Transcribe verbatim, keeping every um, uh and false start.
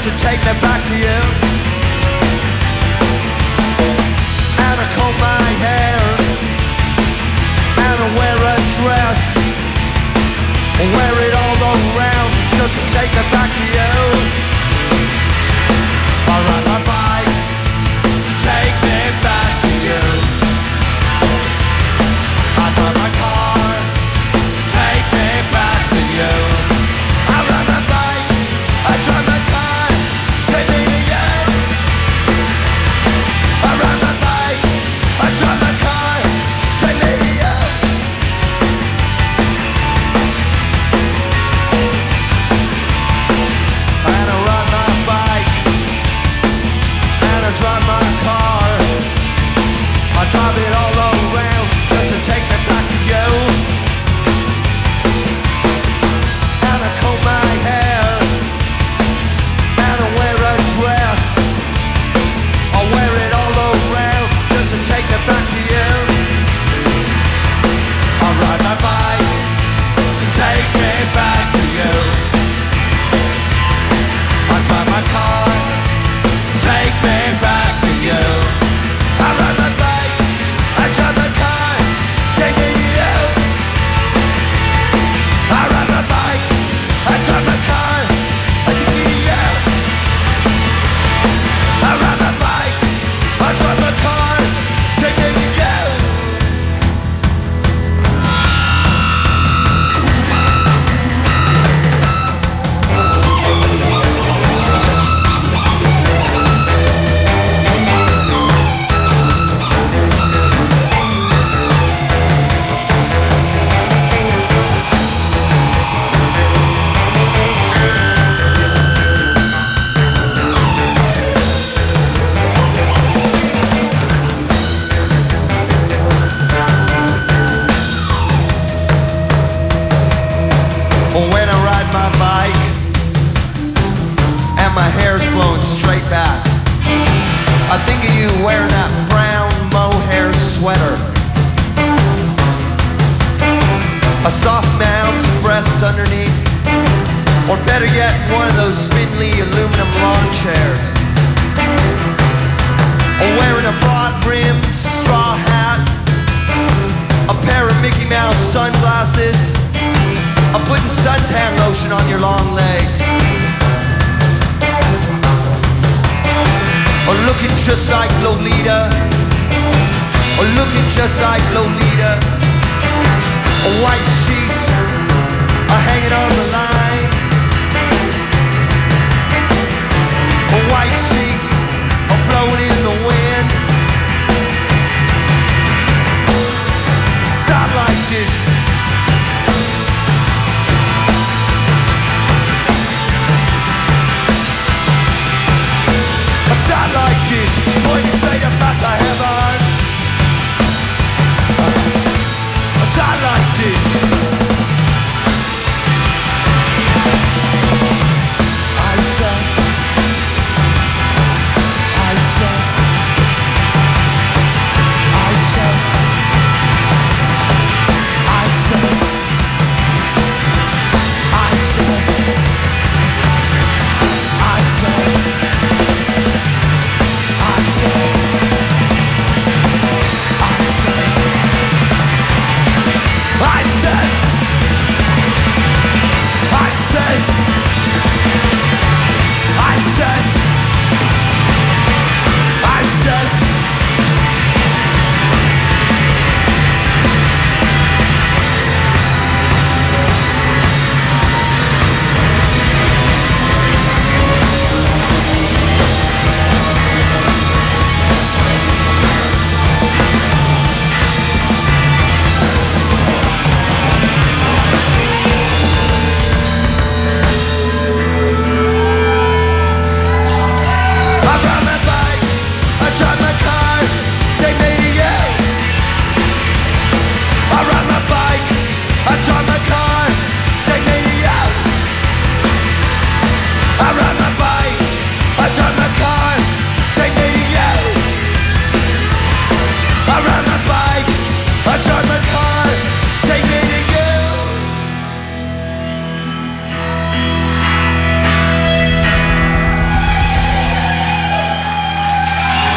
just to take me back to you. And I comb my hair, and I wear a dress, I wear it all around just to take me back to you. I ride my bike, take me back to you. I drive my car, take me back to you. I ride my bike, I drive my car, take me to you. I ride my bike, I drive my car, take me to you. And I ride my bike, and I drive my car, I drive it all around just to take me back to you. And I comb my hair, and I wear a dress, I wear it all around just to take me back to you. I ride my bike to take me back to you. I drive my car, take me back to you. I ride my bike, I drive my car, take me to you. I ride my bike, I drive my car, I take me to you. I ride my bike, I drive my car, take me to you. When I ride my bike and my hair's blown straight back, I think of you wearing that brown mohair sweater, a soft mound's breasts underneath, or better yet, one of those spindly aluminum lawn chairs, or wearing a broad-brimmed straw hat, a pair of Mickey Mouse sunglasses, I'm putting suntan lotion on your long legs, or looking just like Lolita, or looking just like Lolita, or white sheets are hanging on the line, or white sheets are blowing in the wind. Sound like this. A sound like this, boy, you say about the heavens. A sound like this. Isis, Isis, Isis, Isis, Isis, Isis. I ride my bike, I drive my